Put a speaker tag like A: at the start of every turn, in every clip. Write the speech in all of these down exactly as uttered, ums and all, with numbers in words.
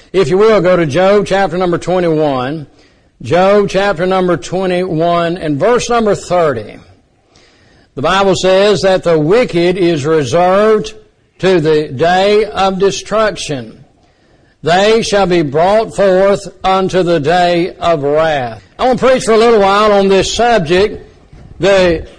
A: If you will, go to Job chapter number twenty-one. Job chapter number twenty-one and verse number thirty. The Bible says that the wicked is reserved to the day of destruction. They shall be brought forth unto the day of wrath. I want to preach for a little while on this subject, the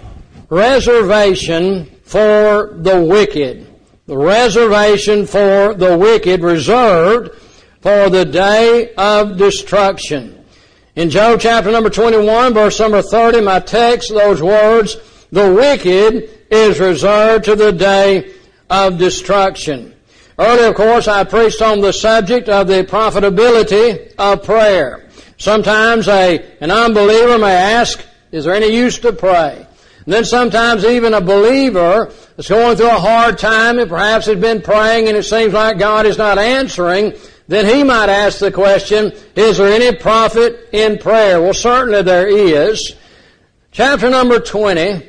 A: reservation for the wicked. The reservation for the wicked reserved for the day of destruction. In Job chapter number twenty-one, verse number thirty, my text, those words, the wicked is reserved to the day of destruction. Earlier, of course, I preached on the subject of the profitability of prayer. Sometimes a, an unbeliever may ask, is there any use to pray? And then sometimes even a believer is going through a hard time and perhaps has been praying and it seems like God is not answering. Then he might ask the question, is there any profit in prayer? Well, certainly there is. Chapter number twenty,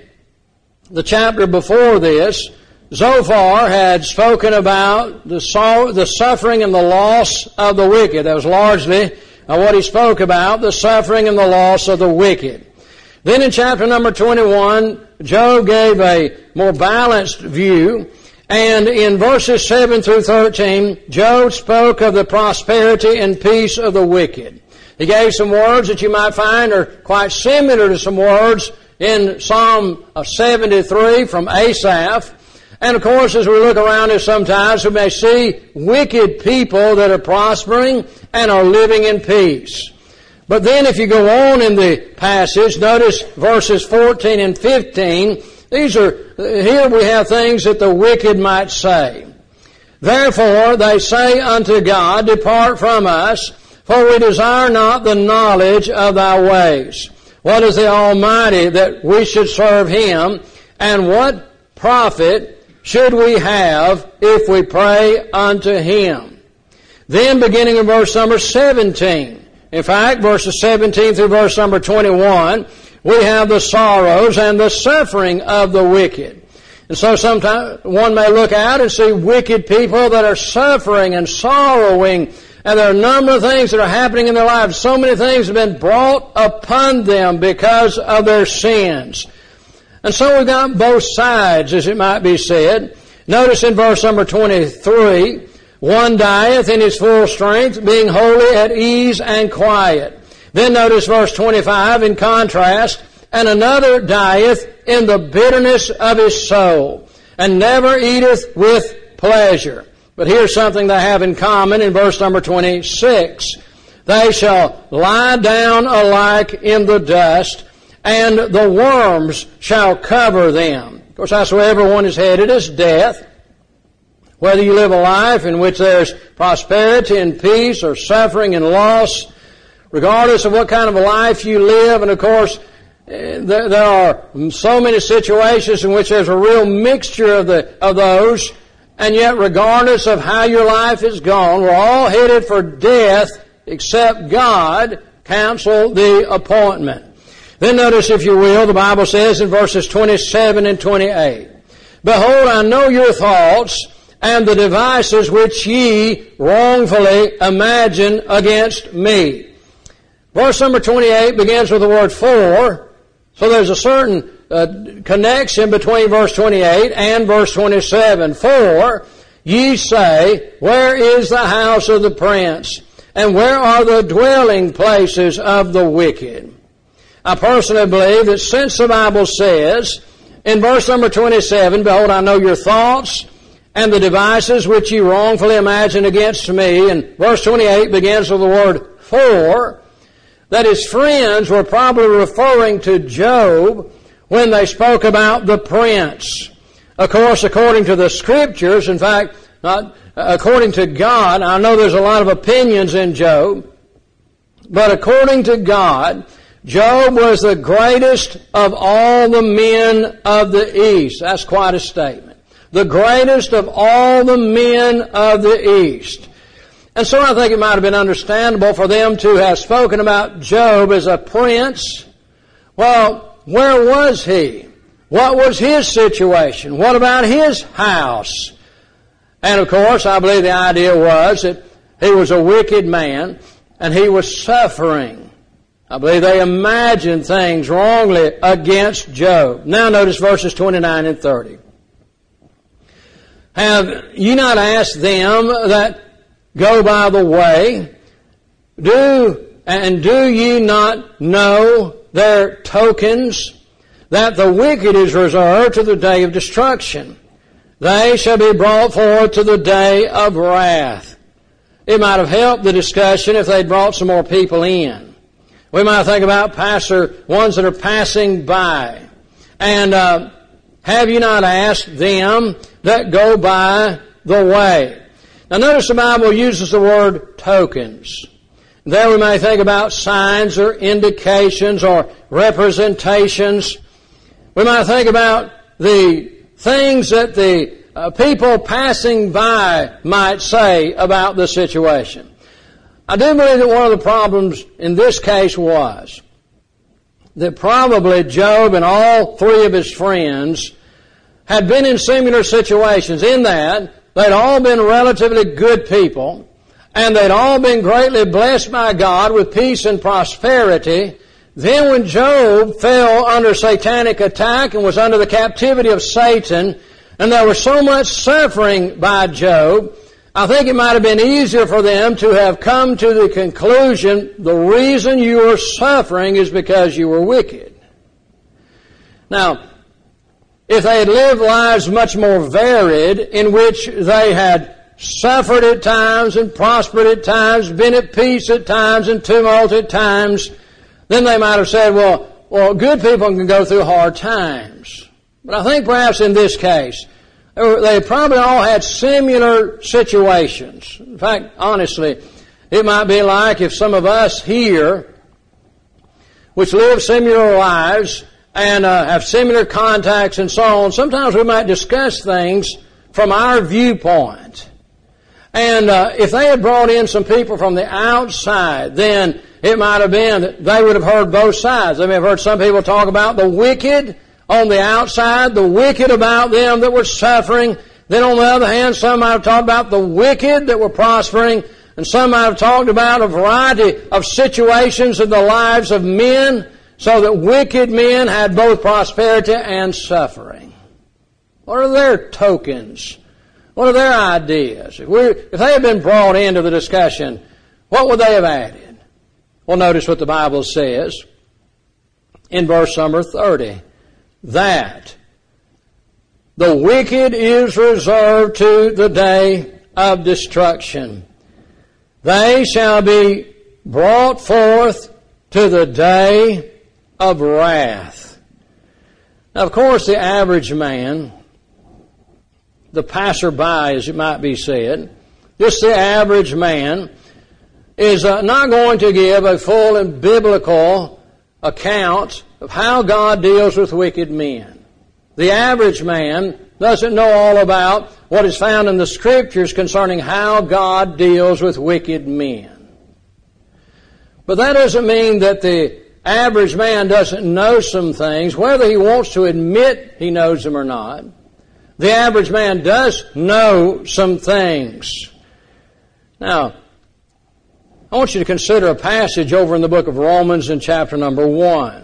A: the chapter before this, Zophar had spoken about the, sorrow, the suffering and the loss of the wicked. That was largely what he spoke about, the suffering and the loss of the wicked. Then in chapter number twenty-one, Job gave a more balanced view. And in verses seven through thirteen, Job spoke of the prosperity and peace of the wicked. He gave some words that you might find are quite similar to some words in Psalm seventy-three from Asaph. And of course, as we look around us sometimes, we may see wicked people that are prospering and are living in peace. But then if you go on in the passage, notice verses fourteen and fifteen, These are, here we have things that the wicked might say. Therefore they say unto God, depart from us, for we desire not the knowledge of thy ways. What is the Almighty that we should serve Him? And what profit should we have if we pray unto Him? Then beginning in verse number seventeen, in fact, verses seventeen through verse number twenty-one, we have the sorrows and the suffering of the wicked. And so sometimes one may look out and see wicked people that are suffering and sorrowing, and there are a number of things that are happening in their lives. So many things have been brought upon them because of their sins. And so we've got both sides, as it might be said. Notice in verse number twenty-three, one dieth in his full strength, being wholly at ease and quiet. Then notice verse twenty-five in contrast, and another dieth in the bitterness of his soul, and never eateth with pleasure. But here's something they have in common in verse number twenty-six. They shall lie down alike in the dust, and the worms shall cover them. Of course, that's where everyone is headed, is death. Whether you live a life in which there's prosperity and peace or suffering and loss, regardless of what kind of a life you live, and of course, there, there are so many situations in which there's a real mixture of the of those, and yet regardless of how your life is gone, we're all headed for death except God cancel the appointment. Then notice, if you will, the Bible says in verses twenty-seven and twenty-eight, behold, I know your thoughts, and the devices which ye wrongfully imagine against me. Verse number twenty-eight begins with the word for, so there's a certain uh, connection between verse twenty-eight and verse twenty-seven. For ye say, where is the house of the prince, and where are the dwelling places of the wicked? I personally believe that since the Bible says in verse number twenty-seven, behold, I know your thoughts, and the devices which ye wrongfully imagine against me, and verse twenty-eight begins with the word for, that his friends were probably referring to Job when they spoke about the prince. Of course, according to the Scriptures, in fact, not according to God, I know there's a lot of opinions in Job, but according to God, Job was the greatest of all the men of the East. That's quite a statement. The greatest of all the men of the East. And so I think it might have been understandable for them to have spoken about Job as a prince. Well, where was he? What was his situation? What about his house? And of course, I believe the idea was that He was a wicked man, and he was suffering. I believe they imagined things wrongly against Job. Now notice verses twenty-nine and thirty. Have you not asked them that go by the way, do and do ye not know their tokens, that the wicked is reserved to the day of destruction? They shall be brought forth to the day of wrath. It might have helped the discussion if they'd brought some more people in. We might think about pastor ones that are passing by. And uh, have you not asked them that go by the way? Now notice the Bible uses the word tokens. There we may think about signs or indications or representations. We might think about the things that the uh, people passing by might say about the situation. I do believe that one of the problems in this case was that probably Job and all three of his friends had been in similar situations, in that they'd all been relatively good people, and they'd all been greatly blessed by God with peace and prosperity. Then when Job fell under satanic attack and was under the captivity of Satan, and there was so much suffering by Job, I think it might have been easier for them to have come to the conclusion, the reason you are suffering is because you were wicked. Now, if they had lived lives much more varied, in which they had suffered at times and prospered at times, been at peace at times and tumult at times, then they might have said, well, well, good people can go through hard times. But I think perhaps in this case, they probably all had similar situations. In fact, honestly, it might be like if some of us here, which live similar lives and uh, have similar contacts and so on, sometimes we might discuss things from our viewpoint. And uh, if they had brought in some people from the outside, then it might have been that they would have heard both sides. They may have heard some people talk about the wicked on the outside, the wicked about them that were suffering. Then on the other hand, some might have talked about the wicked that were prospering, and some might have talked about a variety of situations in the lives of men, so that wicked men had both prosperity and suffering. What are their tokens? What are their ideas? If, we, if they had been brought into the discussion, what would they have added? Well, notice what the Bible says in verse number thirty. That the wicked is reserved to the day of destruction. They shall be brought forth to the day of wrath. Now, of course, the average man, the passerby, as it might be said, just the average man, is uh, not going to give a full and biblical account of how God deals with wicked men. The average man doesn't know all about what is found in the Scriptures concerning how God deals with wicked men. But that doesn't mean that the average man doesn't know some things, whether he wants to admit he knows them or not. The average man does know some things. Now, I want you to consider a passage over in the book of Romans in chapter number one.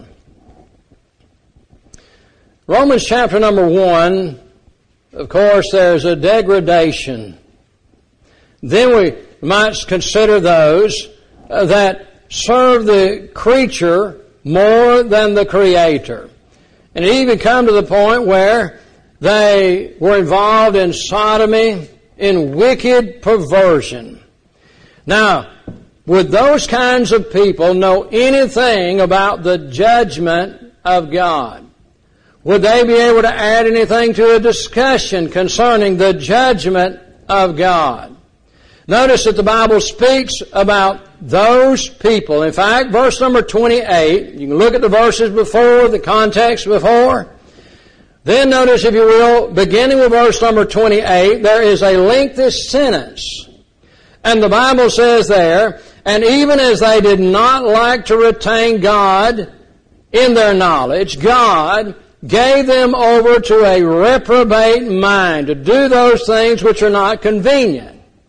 A: Romans chapter number one, of course, there's a degradation. Then we might consider those uh, that serve the creature more than the Creator. And it even come to the point where they were involved in sodomy, in wicked perversion. Now, would those kinds of people know anything about the judgment of God? Would they be able to add anything to a discussion concerning the judgment of God? Notice that the Bible speaks about those people. In fact, verse number twenty-eight, you can look at the verses before, the context before. Then notice, if you will, beginning with verse number twenty-eight, there is a lengthy sentence. And the Bible says there, and even as they did not like to retain God in their knowledge, God gave them over to a reprobate mind to do those things which are not convenient.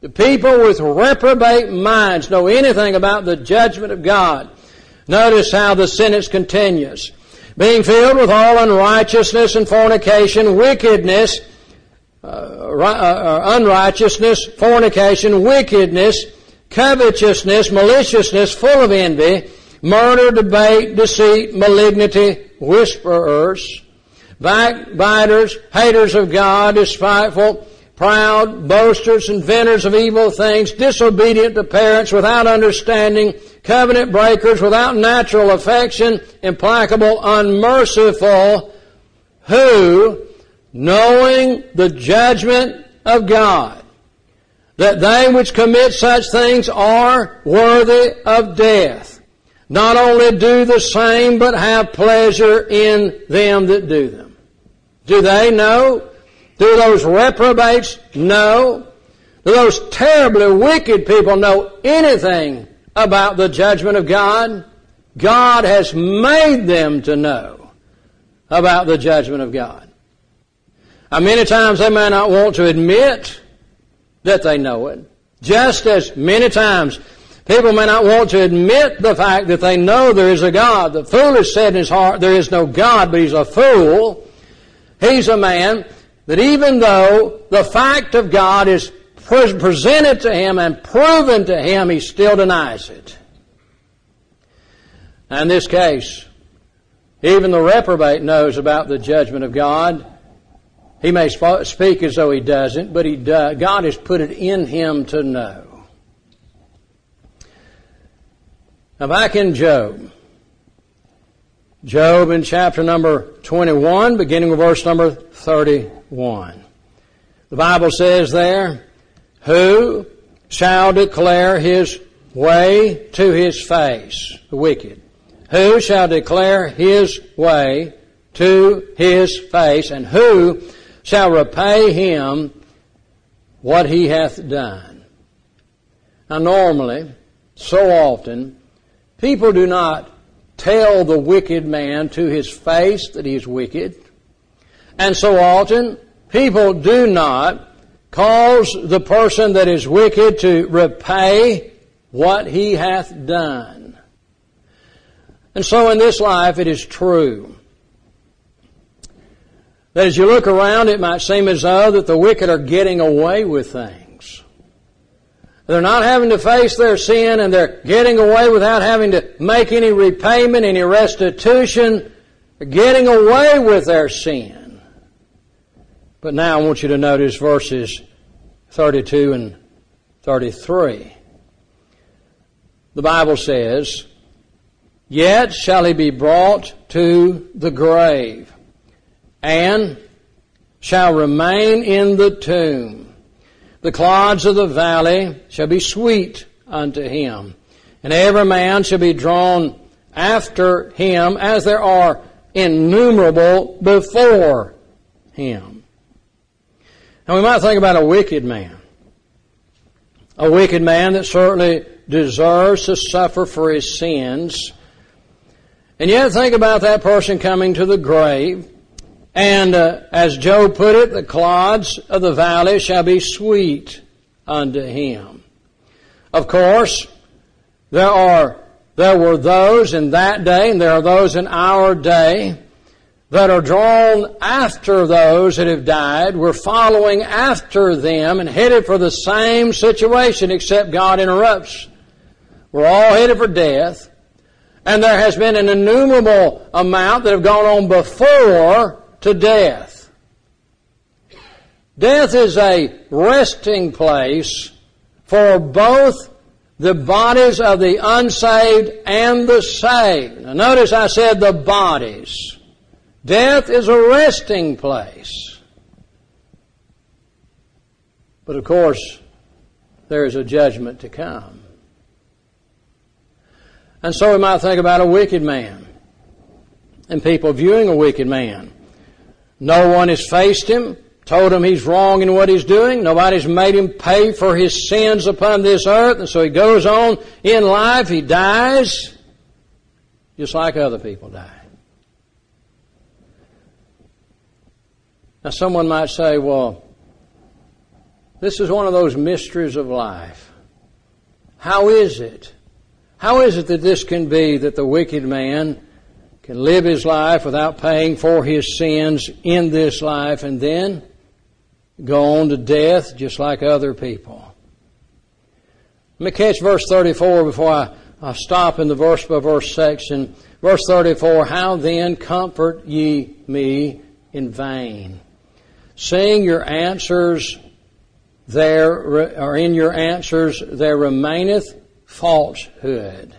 A: The people with reprobate minds know anything about the judgment of God. Notice how the sentence continues. Being filled with all unrighteousness and fornication, wickedness, uh, uh, unrighteousness, fornication, wickedness, covetousness, maliciousness, full of envy, murder, debate, deceit, malignity, whisperers, backbiters, haters of God, despiteful, proud, boasters, inventors of evil things, disobedient to parents, without understanding, covenant breakers, without natural affection, implacable, unmerciful, who, knowing the judgment of God, that they which commit such things are worthy of death, not only do the same, but have pleasure in them that do them. Do they know? Do those reprobates know? Do those terribly wicked people know anything about the judgment of God? God has made them to know about the judgment of God. Now, many times they may not want to admit that they know it. Just as many times people may not want to admit the fact that they know there is a God. The foolish said in his heart, there is no God, but he's a fool. He's a man that even though the fact of God is presented to him and proven to him, he still denies it. Now, in this case, even the reprobate knows about the judgment of God. He may speak as though he doesn't, but he does. God has put it in him to know. Now, back in Job. Job in chapter number twenty-one, beginning with verse number thirty-one. The Bible says there, who shall declare his way to his face? The wicked. Who shall declare his way to his face, and who shall repay him what he hath done? Now normally, so often, people do not tell the wicked man to his face that he is wicked. And so often, people do not cause the person that is wicked to repay what he hath done. And so in this life it is true that as you look around, it might seem as though that the wicked are getting away with things. They're not having to face their sin, and they're getting away without having to make any repayment, any restitution. They're getting away with their sin. But now I want you to notice verses thirty-two and thirty-three. The Bible says, yet shall he be brought to the grave, and shall remain in the tomb. The clods of the valley shall be sweet unto him, and every man shall be drawn after him, as there are innumerable before him. Now we might think about a wicked man. A wicked man that certainly deserves to suffer for his sins. And yet think about that person coming to the grave. And uh, as Job put it, the clods of the valley shall be sweet unto him. Of course, there are there were those in that day, and there are those in our day, that are drawn after those that have died. We're following after them and headed for the same situation, except God interrupts. We're all headed for death. And there has been an innumerable amount that have gone on before to death. Death is a resting place for both the bodies of the unsaved and the saved. Now notice I said the bodies. Death is a resting place. But of course, there is a judgment to come. And so we might think about a wicked man and people viewing a wicked man. No one has faced him, told him he's wrong in what he's doing. Nobody's made him pay for his sins upon this earth. And so he goes on in life. He dies just like other people die. Now someone might say, well, This is one of those mysteries of life. How is it? How is it that this can be, that the wicked man can live his life without paying for his sins in this life and then go on to death just like other people? Let me catch verse thirty-four before I, I stop in the verse by verse section. Verse thirty-four, how then comfort ye me in vain, seeing your answers there, or in your answers there remaineth falsehood.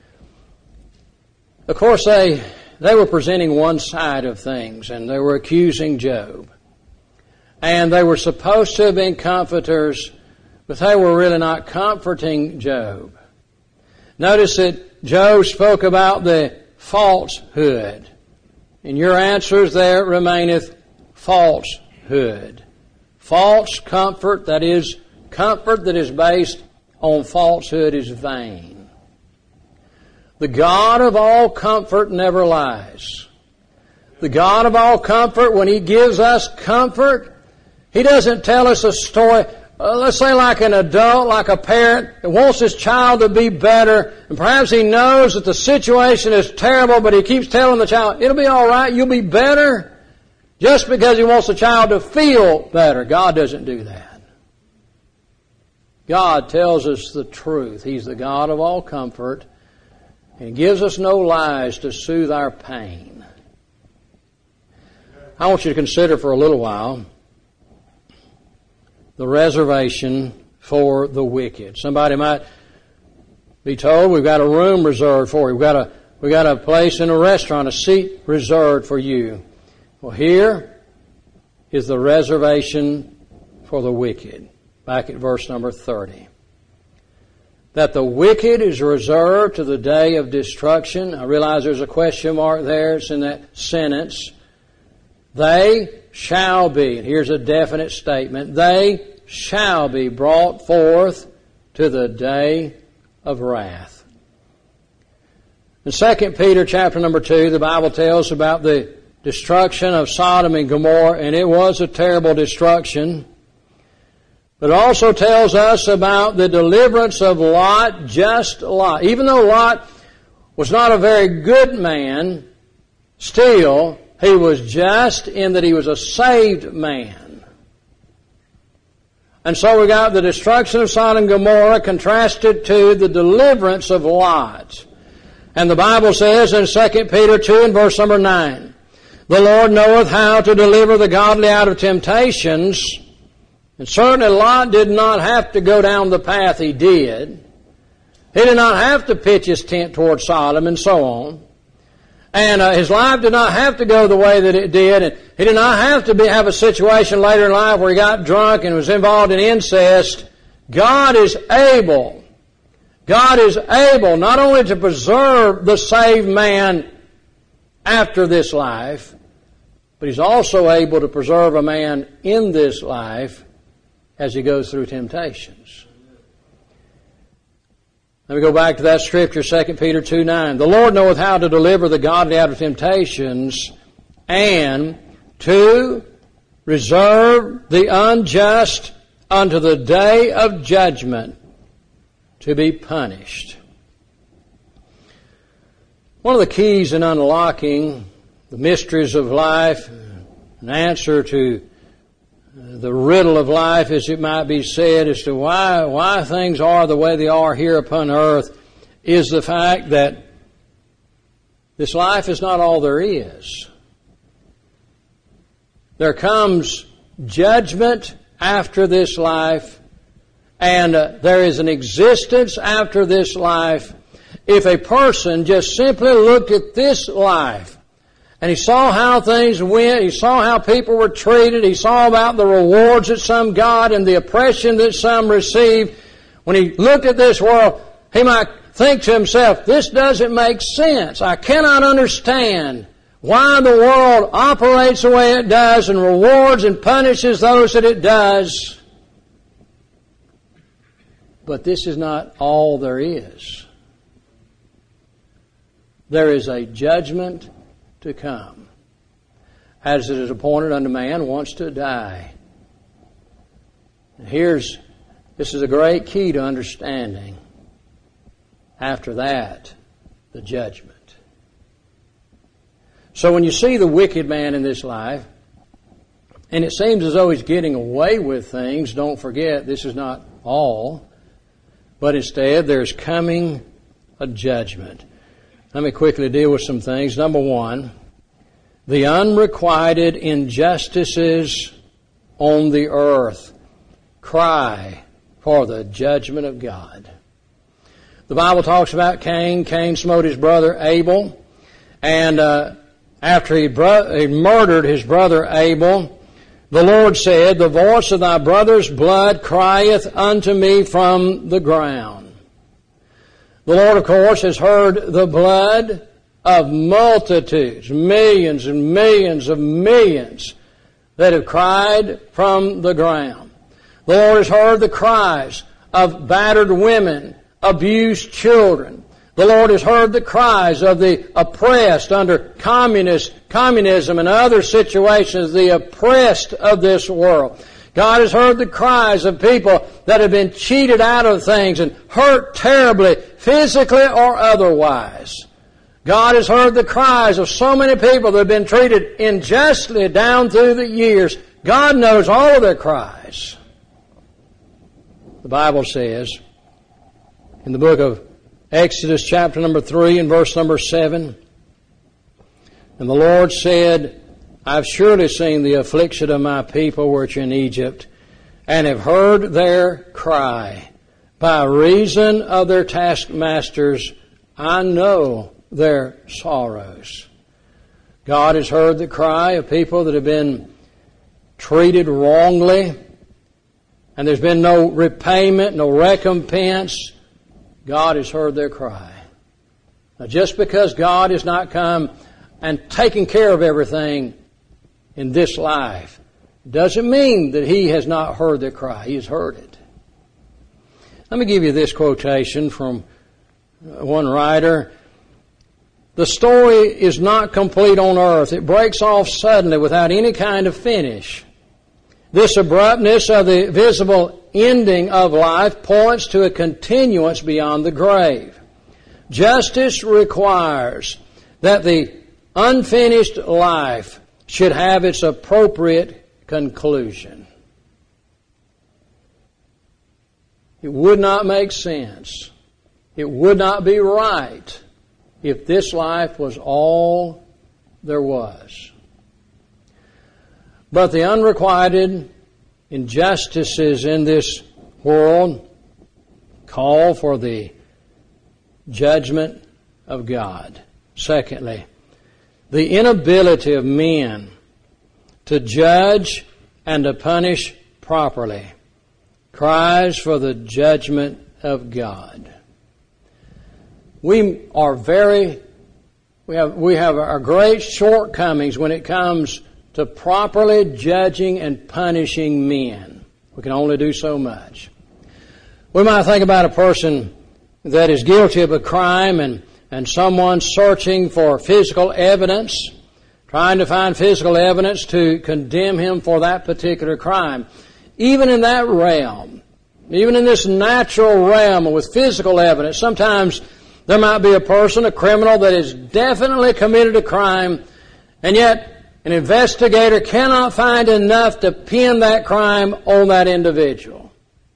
A: Of course, they they were presenting one side of things, and they were accusing Job. And they were supposed to have been comforters, but they were really not comforting Job. Notice that Job spoke about the falsehood. In your answers there remaineth falsehood. False comfort, that is, comfort that is based on falsehood, is vain. The God of all comfort never lies. The God of all comfort, when He gives us comfort, He doesn't tell us a story. Uh, let's say like an adult, like a parent that wants his child to be better, and perhaps he knows that the situation is terrible, but he keeps telling the child, it'll be all right, you'll be better, just because he wants the child to feel better. God doesn't do that. God tells us the truth. He's the God of all comfort, and He gives us no lies to soothe our pain. I want you to consider for a little while the reservation for the wicked. Somebody might be told, we've got a room reserved for you. We've got a, we've got a place in a restaurant, a seat reserved for you. Well, here is the reservation for the wicked. Back at verse number thirty. That the wicked is reserved to the day of destruction. I realize there's a question mark there. It's in that sentence. They shall be, and here's a definite statement, they shall be brought forth to the day of wrath. In Second Peter chapter number two, the Bible tells about the destruction of Sodom and Gomorrah, and it was a terrible destruction. But it also tells us about the deliverance of Lot, just Lot. Even though Lot was not a very good man, still he was just in that he was a saved man. And so we got the destruction of Sodom and Gomorrah contrasted to the deliverance of Lot. And the Bible says in Second Peter two and verse number nine, the Lord knoweth how to deliver the godly out of temptations. And certainly Lot did not have to go down the path he did. He did not have to pitch his tent toward Sodom and so on. And uh, his life did not have to go the way that it did. And he did not have to be, have a situation later in life where he got drunk and was involved in incest. God is able. God is able not only to preserve the saved man after this life, but He's also able to preserve a man in this life as he goes through temptations. Let me go back to that scripture, Second Peter two nine. The Lord knoweth how to deliver the godly out of temptations, and to reserve the unjust unto the day of judgment, to be punished. One of the keys in unlocking the mysteries of life, an answer to the riddle of life, as it might be said, as to why why things are the way they are here upon earth, is the fact that this life is not all there is. There comes judgment after this life, and uh, there is an existence after this life. If a person just simply looked at this life, and he saw how things went, he saw how people were treated, he saw about the rewards that some got and the oppression that some received. When he looked at this world, he might think to himself, this doesn't make sense. I cannot understand why the world operates the way it does and rewards and punishes those that it does. But this is not all there is. There is a judgment to come. As it is appointed unto man once to die, And here's, this is a great key to understanding. After that, the judgment. So when you see the wicked man in this life, and it seems as though he's getting away with things, don't forget this is not all, but instead there's coming a judgment. Let me quickly deal with some things. Number one, the unrequited injustices on the earth cry for the judgment of God. The Bible talks about Cain. Cain smote his brother Abel, and uh, after he, bro- he murdered his brother Abel, the Lord said, "The voice of thy brother's blood crieth unto me from the ground." The Lord, of course, has heard the blood of multitudes, millions and millions of millions that have cried from the ground. The Lord has heard the cries of battered women, abused children. The Lord has heard the cries of the oppressed under communist, communism and other situations, the oppressed of this world. God has heard the cries of people that have been cheated out of things and hurt terribly, physically or otherwise. God has heard the cries of so many people that have been treated unjustly down through the years. God knows all of their cries. The Bible says in the book of Exodus chapter number three and verse number seven, "And the Lord said, I've surely seen the affliction of my people which are in Egypt, and have heard their cry. By reason of their taskmasters, I know their sorrows." God has heard the cry of people that have been treated wrongly, and there's been no repayment, no recompense. God has heard their cry. Now, just because God has not come and taken care of everything in this life doesn't mean that He has not heard their cry. He has heard it. Let me give you this quotation from one writer. "The story is not complete on earth. It breaks off suddenly without any kind of finish. This abruptness of the visible ending of life points to a continuance beyond the grave. Justice requires that the unfinished life should have its appropriate conclusion." It would not make sense. It would not be right if this life was all there was. But the unrequited injustices in this world call for the judgment of God. Secondly, the inability of men to judge and to punish properly cries for the judgment of God. We are very, we have, we have our great shortcomings when it comes to properly judging and punishing men. We can only do so much. We might think about a person that is guilty of a crime and, and someone searching for physical evidence, trying to find physical evidence to condemn him for that particular crime. Even in that realm, even in this natural realm with physical evidence, sometimes there might be a person, a criminal, that has definitely committed a crime, and yet an investigator cannot find enough to pin that crime on that individual.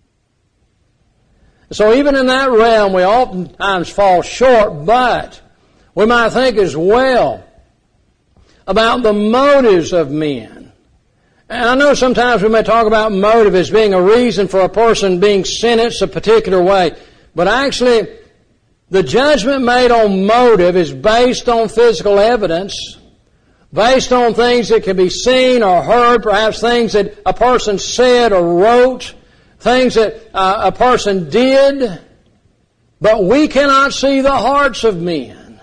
A: So even in that realm, we oftentimes fall short, but we might think as well about the motives of men. And I know sometimes we may talk about motive as being a reason for a person being sentenced a particular way, but actually the judgment made on motive is based on physical evidence, based on things that can be seen or heard, perhaps things that a person said or wrote, things that uh, a person did, but we cannot see the hearts of men.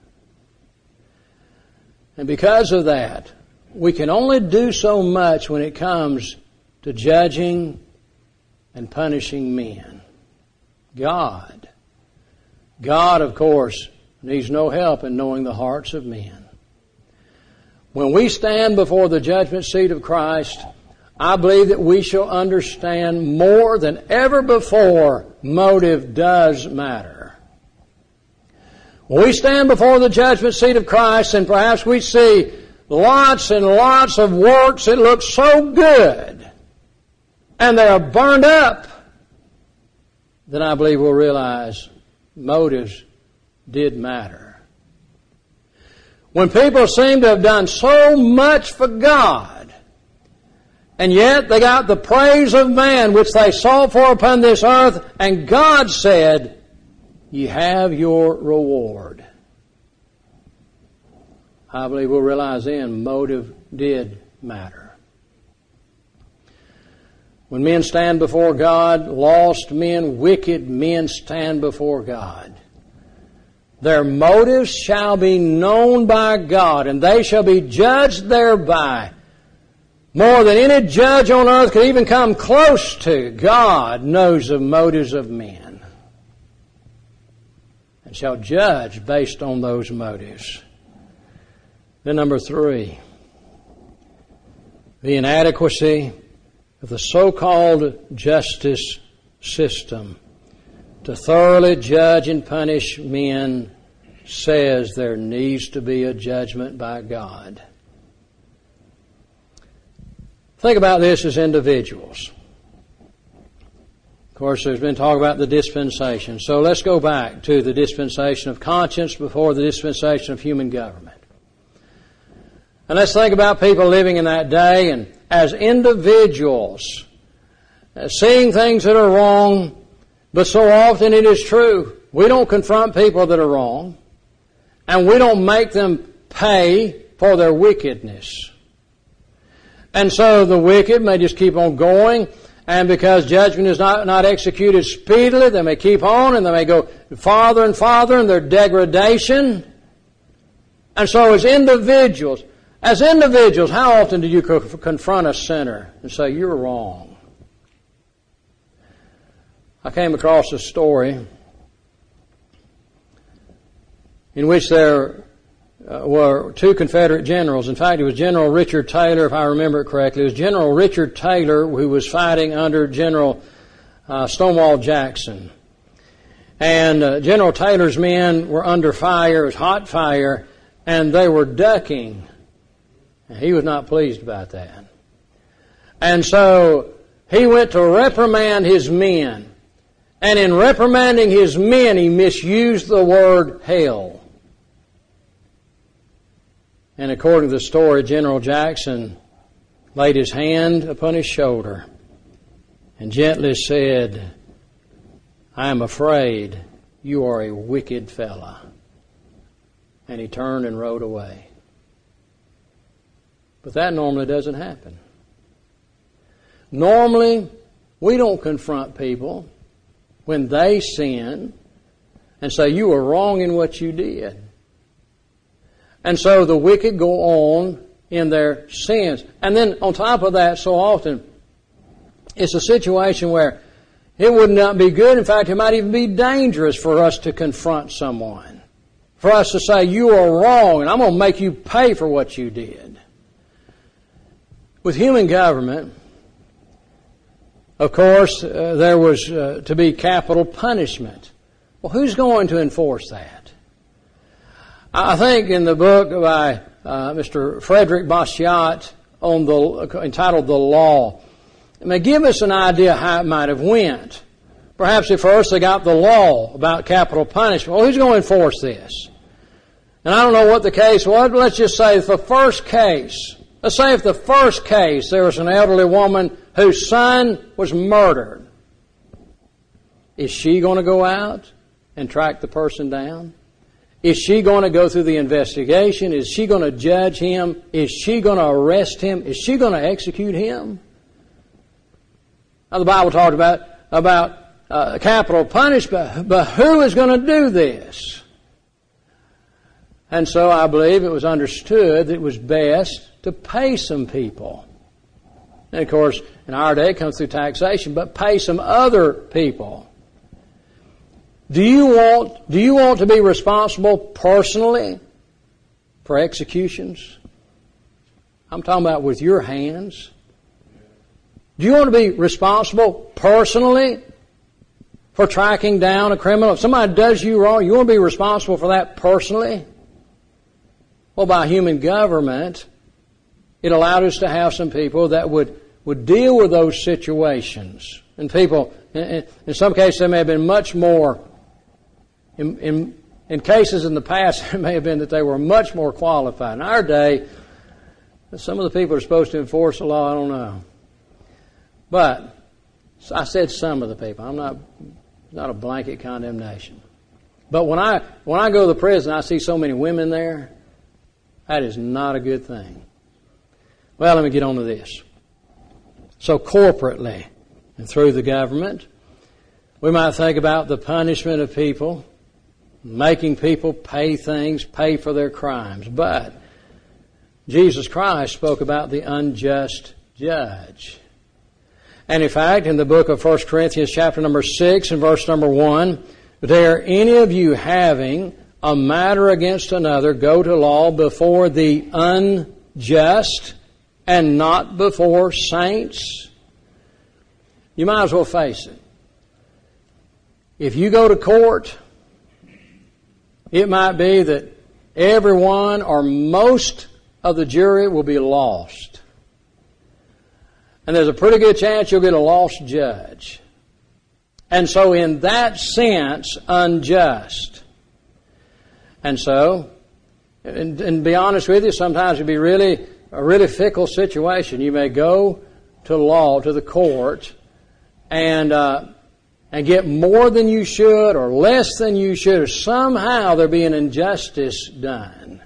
A: And because of that, we can only do so much when it comes to judging and punishing men. God, God, of course, needs no help in knowing the hearts of men. When we stand before the judgment seat of Christ, I believe that we shall understand more than ever before motive does matter. When we stand before the judgment seat of Christ and perhaps we see lots and lots of works that look so good and they are burned up, then I believe we'll realize motives did matter. When people seem to have done so much for God, and yet they got the praise of man which they sought for upon this earth, and God said, "Ye have your reward." I believe we'll realize then motive did matter. When men stand before God, lost men, wicked men stand before God. Their motives shall be known by God, and they shall be judged thereby. More than any judge on earth could even come close to, God knows the motives of men and shall judge based on those motives. Then number three, the inadequacy of the so-called justice system to thoroughly judge and punish men says there needs to be a judgment by God. Think about this as individuals. Of course, there's been talk about the dispensation. So let's go back to the dispensation of conscience before the dispensation of human government. And let's think about people living in that day and as individuals, seeing things that are wrong, but so often it is true. We don't confront people that are wrong, and we don't make them pay for their wickedness. And so the wicked may just keep on going, and because judgment is not, not executed speedily, they may keep on, and they may go farther and farther in their degradation. And so as individuals, as individuals, how often do you co- confront a sinner and say, "You're wrong"? I came across a story in which there uh, were two Confederate generals. In fact, it was General Richard Taylor, if I remember it correctly. It was General Richard Taylor who was fighting under General uh, Stonewall Jackson. And uh, General Taylor's men were under fire, it was hot fire, and they were ducking. And he was not pleased about that. And so he went to reprimand his men. And in reprimanding his men, he misused the word hell. And according to the story, General Jackson laid his hand upon his shoulder and gently said, "I am afraid you are a wicked fellow." And he turned and rode away. But that normally doesn't happen. Normally, we don't confront people when they sin and say, "You were wrong in what you did." And so the wicked go on in their sins. And then on top of that, so often, it's a situation where it would not be good. In fact, it might even be dangerous for us to confront someone. For us to say, "You are wrong, and I'm going to make you pay for what you did." With human government, of course, uh, there was uh, to be capital punishment. Well, who's going to enforce that? I think in the book by uh, Mister Frederick Bastiat on the entitled "The Law," it may give us an idea how it might have went. Perhaps at first they got the law about capital punishment. Well, who's going to enforce this? And I don't know what the case was, but let's just say if the first case, let's say if the first case there was an elderly woman whose son was murdered. Is she going to go out and track the person down? Is she going to go through the investigation? Is she going to judge him? Is she going to arrest him? Is she going to execute him? Now the Bible talked about, about uh, capital punishment, but who is going to do this? And so I believe it was understood that it was best to pay some people. And of course, in our day it comes through taxation, but pay some other people. Do you want, do you want to be responsible personally for executions? I'm talking about with your hands. Do you want to be responsible personally for tracking down a criminal? If somebody does you wrong, you want to be responsible for that personally? Well, by human government, it allowed us to have some people that would, would deal with those situations. And people, in, in some cases, they may have been much more, in, in, in cases in the past, it may have been that they were much more qualified. In our day, some of the people who are supposed to enforce the law, I don't know. But I said some of the people. I'm not not a blanket condemnation. But when I when I go to the prison, I see so many women there. That is not a good thing. Well, let me get on to this. So corporately and through the government, we might think about the punishment of people, making people pay things, pay for their crimes. But Jesus Christ spoke about the unjust judge. And in fact, in the book of First Corinthians chapter number six and verse number one, dare any of you having a matter against another go to law before the unjust and not before saints? You might as well face it. If you go to court, it might be that everyone or most of the jury will be lost. And there's a pretty good chance you'll get a lost judge. And so in that sense, unjust. And so, and, and be honest with you, sometimes it'll be really a really fickle situation. You may go to law, to the court, and uh, and get more than you should or less than you should, or somehow there'll be an injustice done.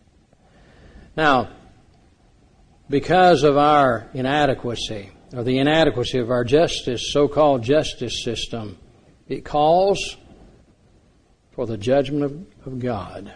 A: Now, because of our inadequacy, or the inadequacy of our justice, so-called justice system, it calls for the judgment of, of God.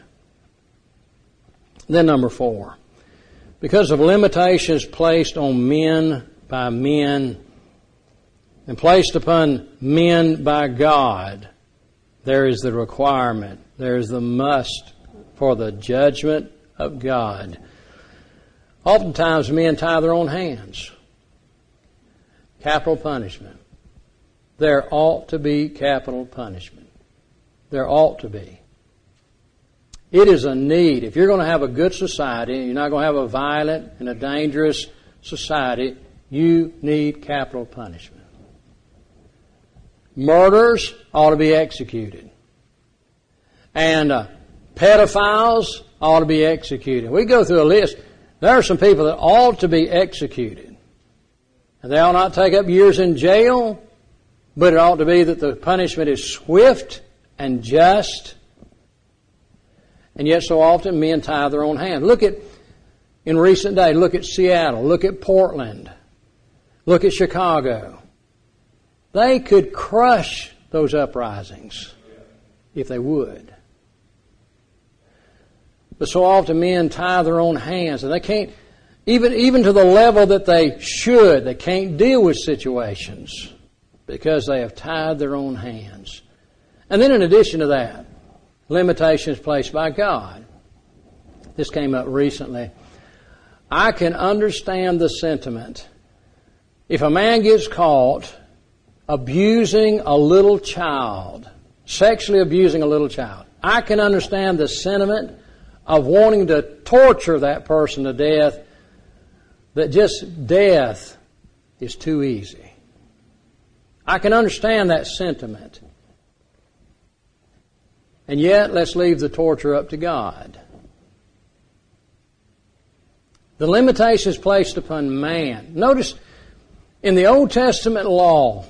A: Then number four, because of limitations placed on men by men and placed upon men by God, there is the requirement, there is the must for the judgment of God. Oftentimes men tie their own hands. Capital punishment. There ought to be capital punishment. There ought to be. It is a need. If you're going to have a good society, you're not going to have a violent and a dangerous society, you need capital punishment. Murders ought to be executed. And uh, pedophiles ought to be executed. We go through a list. There are some people that ought to be executed. And they ought not take up years in jail, but it ought to be that the punishment is swift and just. And yet so often men tie their own hands. Look at, in recent days, look at Seattle, look at Portland, look at Chicago. They could crush those uprisings if they would. But so often men tie their own hands, and they can't, even, even to the level that they should, they can't deal with situations because they have tied their own hands. And then in addition to that, limitations placed by God. This came up recently. I can understand the sentiment. If a man gets caught abusing a little child, sexually abusing a little child, I can understand the sentiment of wanting to torture that person to death, that just death is too easy. I can understand that sentiment. And yet, let's leave the torture up to God. The limitations placed upon man. Notice, in the Old Testament law,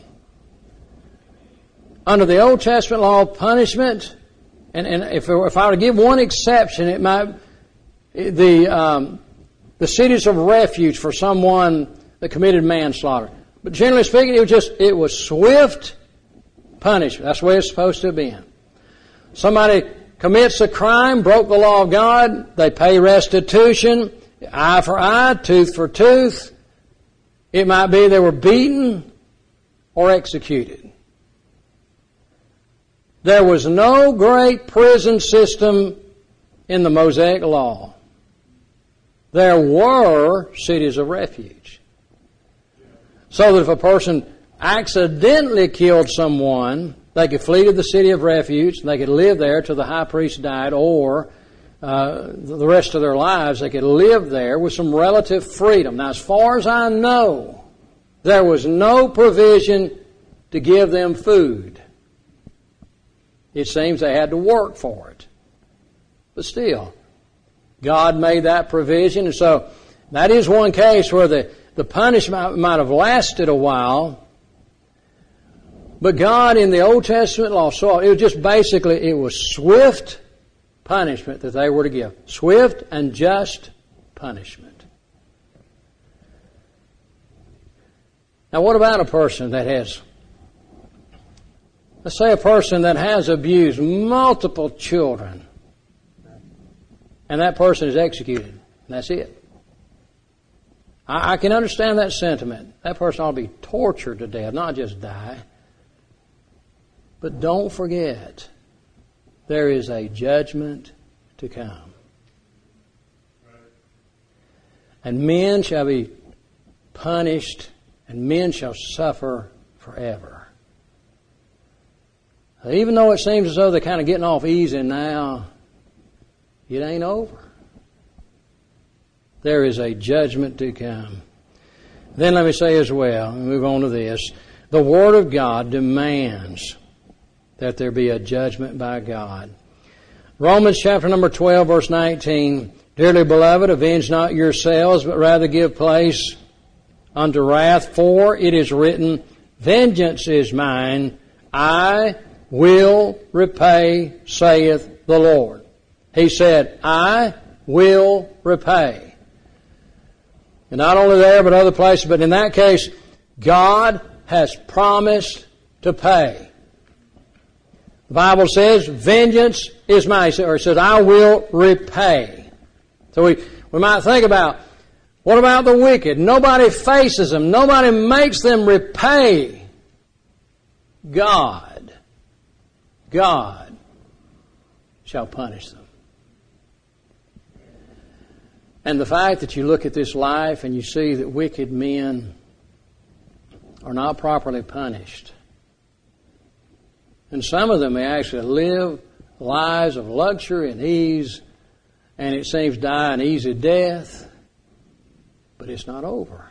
A: under the Old Testament law, punishment, and, and if, if I were to give one exception, it might, the, um, the cities of refuge for someone that committed manslaughter. But generally speaking, it was just, it was swift punishment. That's the way it's supposed to have been. Somebody commits a crime, broke the law of God, they pay restitution, eye for eye, tooth for tooth. It might be they were beaten or executed. There was no great prison system in the Mosaic Law. There were cities of refuge. So that if a person accidentally killed someone, they could flee to the city of refuge, they could live there till the high priest died, or uh, the rest of their lives they could live there with some relative freedom. Now, as far as I know, there was no provision to give them food. It seems they had to work for it. But still, God made that provision, and so that is one case where the, the punishment might have lasted a while. But God in the Old Testament law saw it was just basically, it was swift punishment that they were to give. Swift and just punishment. Now what about a person that has, let's say a person that has abused multiple children, and that person is executed, and that's it. I, I can understand that sentiment. That person ought to be tortured to death, not just die. But don't forget, there is a judgment to come. And men shall be punished, and men shall suffer forever. Even though it seems as though they're kind of getting off easy now, it ain't over. There is a judgment to come. Then let me say as well, and move on to this, the Word of God demands that there be a judgment by God. Romans chapter number twelve, verse nineteen, Dearly beloved, avenge not yourselves, but rather give place unto wrath, for it is written, Vengeance is mine, I will repay, saith the Lord. He said, I will repay. And not only there, but other places, but in that case, God has promised to pay. The Bible says, vengeance is mine, or it says, I will repay. So we, we might think about, what about the wicked? Nobody faces them. Nobody makes them repay. God, God shall punish them. And the fact that you look at this life and you see that wicked men are not properly punished. And some of them may actually live lives of luxury and ease, and it seems die an easy death, but it's not over.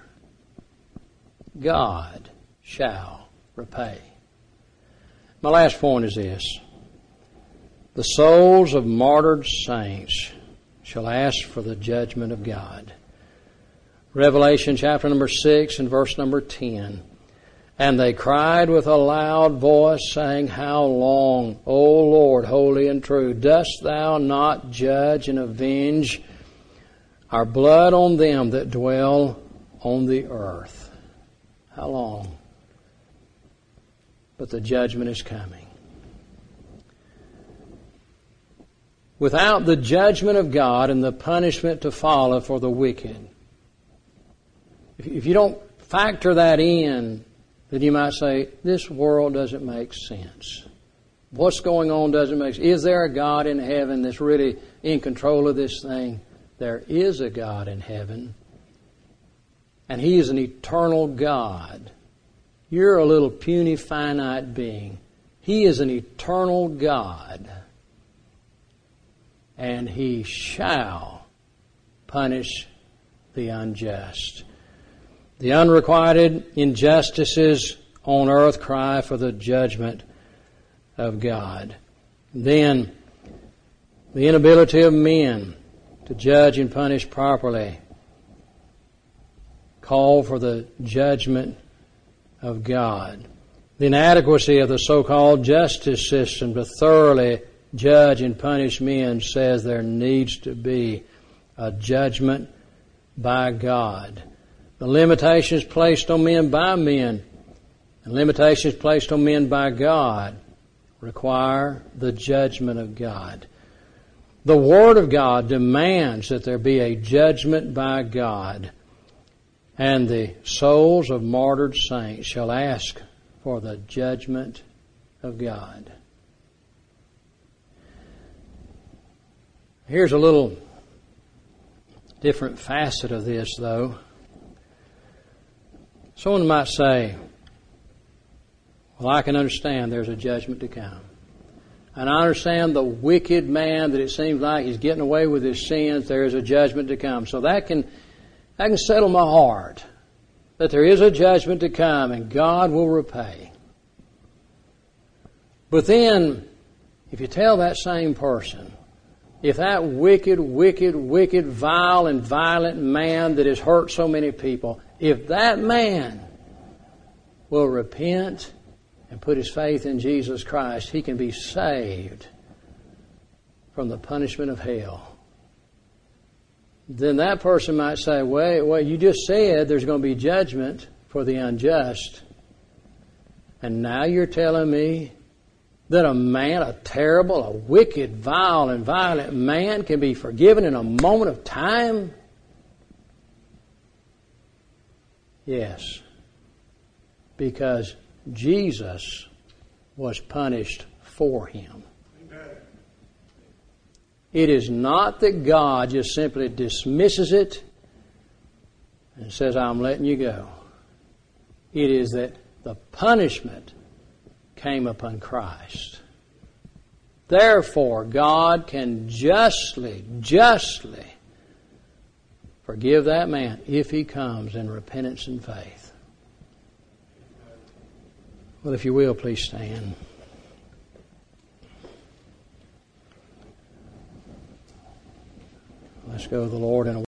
A: God shall repay. My last point is this. The souls of martyred saints shall ask for the judgment of God. Revelation chapter number six and verse number ten. And they cried with a loud voice, saying, How long, O Lord, holy and true, dost thou not judge and avenge our blood on them that dwell on the earth? How long? But the judgment is coming. Without the judgment of God and the punishment to follow for the wicked, if you don't factor that in, then you might say, this world doesn't make sense. What's going on doesn't make sense. Is there a God in heaven that's really in control of this thing? There is a God in heaven, and He is an eternal God. You're a little puny, finite being. He is an eternal God. And He shall punish the unjust. The unrequited injustices on earth cry for the judgment of God. Then, the inability of men to judge and punish properly call for the judgment of God. The inadequacy of the so-called justice system to thoroughly judge and punish men says there needs to be a judgment by God. The limitations placed on men by men and limitations placed on men by God require the judgment of God. The Word of God demands that there be a judgment by God, and the souls of martyred saints shall ask for the judgment of God. Here's a little different facet of this, though. Someone might say, well, I can understand there's a judgment to come. And I understand the wicked man that it seems like he's getting away with his sins, there is a judgment to come. So that can, that can settle my heart, that there is a judgment to come and God will repay. But then, if you tell that same person, if that wicked, wicked, wicked, vile and violent man that has hurt so many people, if that man will repent and put his faith in Jesus Christ, he can be saved from the punishment of hell. Then that person might say, wait, well, you just said there's going to be judgment for the unjust. And now you're telling me that a man, a terrible, a wicked, vile, and violent man can be forgiven in a moment of time? Yes. Because Jesus was punished for him. Amen. It is not that God just simply dismisses it and says, I'm letting you go. It is that the punishment came upon Christ. Therefore, God can justly, justly forgive that man if he comes in repentance and faith. Well, if you will, please stand. Let's go to the Lord in a